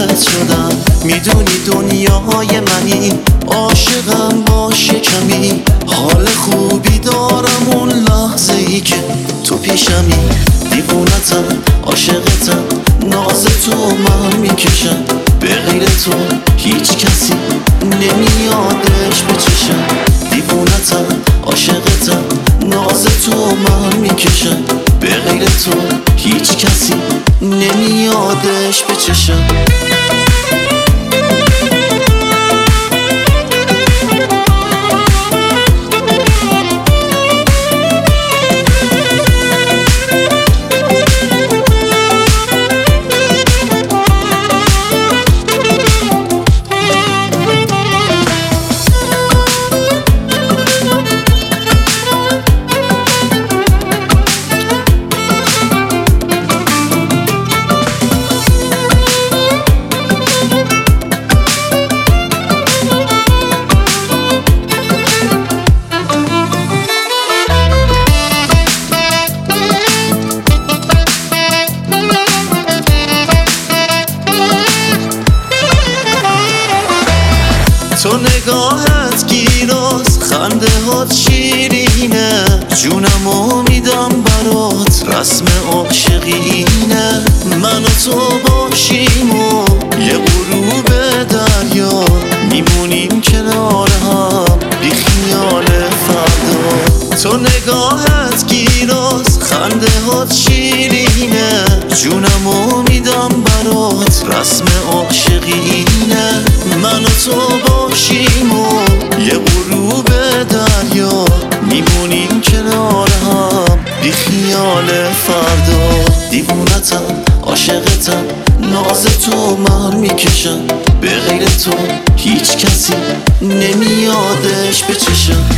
عاشقت شدم. میدونی دنیای منی، عاشقم باشه کمی. حال خوبی دارم اون لحظه ای که تو پیشمی. دیوونتم عاشقتم، ناز تو من میکشم. به غیر تو هیچ کسی نمیادش به چشم. دیوونتم عاشقتم، ناز تو من میکشم. به غیر تو هیچ کسی نمیادش به چشم. تو نگاهت گیراست، خنده هات شیرینه. جونمو میدم برات، رسم عاشقینه. من و تو باشیم و یه غروب دریا، میمونیم کنار هم بی خیال فردا. تو نگاهت گیراست، خنده هات شیرینه. جونمو میدم برات، رسم عاشقینه. من و تو باشیم و یه غروب دریا، میمونیم کنار هم بی خیال فردا. دیوونتم عاشقتم، ناز تو من میکشم. به غیر تو هیچ کسی نمیادش به چشم.